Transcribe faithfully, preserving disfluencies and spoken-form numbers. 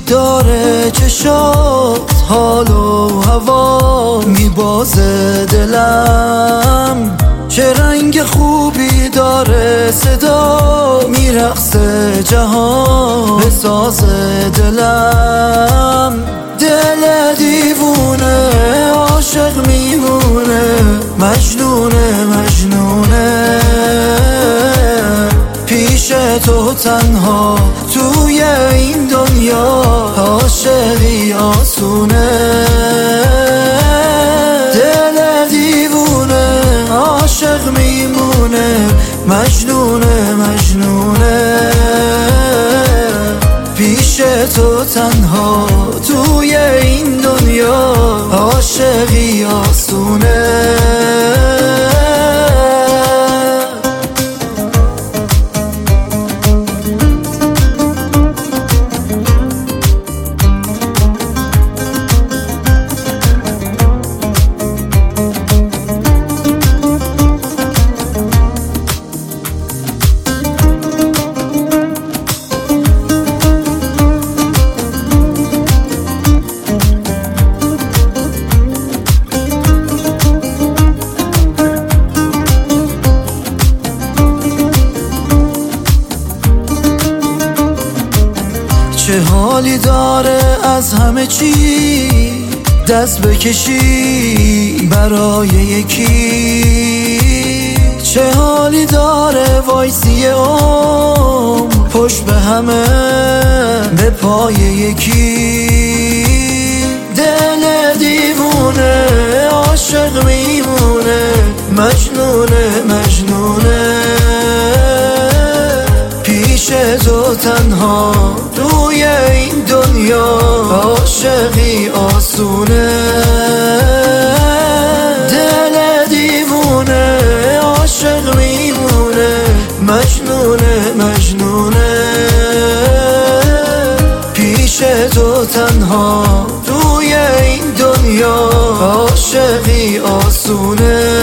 داره چشات حال و هوا میبازه دلم، چه رنگ خوبی داره صدا میرقصه جهان بساز دلم. دل دیوونه عاشق میمونه، مجنونه مجنونه، پیش تو تنها توی این دنیا عاشقی آسونه. دل دیوونه عاشق میمونه، مجنونه مجنونه، پیش تو تنها توی این دنیا عاشقی آسونه. چه حالی داره از همه چی دست بکشی برای یکی، چه حالی داره وایسی عمر پشت به همه به پای یکی. دل دیوونه عاشق میمونه، مجنونه مجنونه، پیش تو تنها توی این دنیا عاشقی آسونه. دل دیوونه عاشق میمونه، مجنونه مجنونه، پیش تو تنها توی این دنیا عاشقی آسونه.